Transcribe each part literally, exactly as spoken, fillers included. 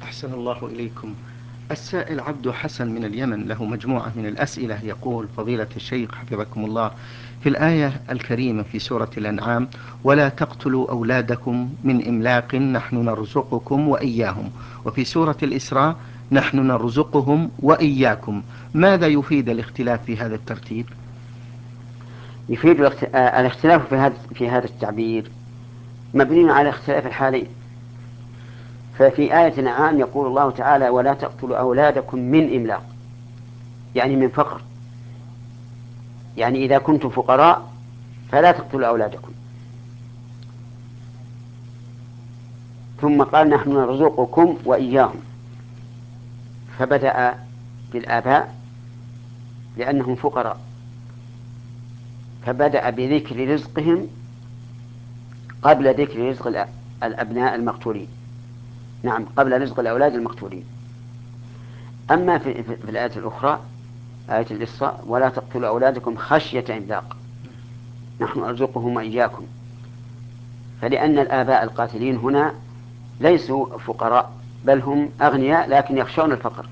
أحسن الله إليكم. السائل عبد حسن من اليمن له مجموعة من الأسئلة، يقول: فضيلة الشيخ حفظكم الله، في الآية الكريمة في سورة الأنعام: ولا تقتلوا أولادكم من إملاق نحن نرزقكم وإياهم، وفي سورة الإسراء: نحن نرزقهم وإياكم، ماذا يفيد الاختلاف في هذا الترتيب؟ يفيد الاخت- آه، الاختلاف في هذا في هذا التعبير مبني على اختلاف الحالين. ففي آية الأنعام يقول الله تعالى: ولا تقتلوا أولادكم من إملاق، يعني من فقر، يعني إذا كنتم فقراء فلا تقتلوا أولادكم. ثم قال: نحن نرزقكم وإياهم، فبدأ بالآباء لأنهم فقراء، فبدأ بذكر رزقهم قبل ذكر رزق الأ- الأبناء المقتولين. نعم، قبل رزق الأولاد المقتولين. أما في, في, في الآية الأخرى، آية الإسراء: ولا تقتلوا أولادكم خشية إملاق نحن نرزقهم وإياكم، فلأن الآباء القاتلين هنا ليسوا فقراء، بل هم أغنياء لكن يخشون الفقر،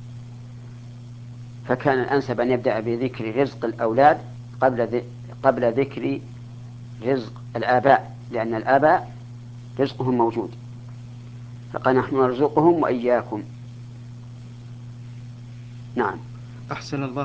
فكان الأنسب أن يبدأ بذكر رزق الأولاد قبل ذ- قبل ذكر رزق الآباء، لأن الآباء رزقهم موجود، فقال: نحن نرزقهم وإياكم. نعم. أحسن الله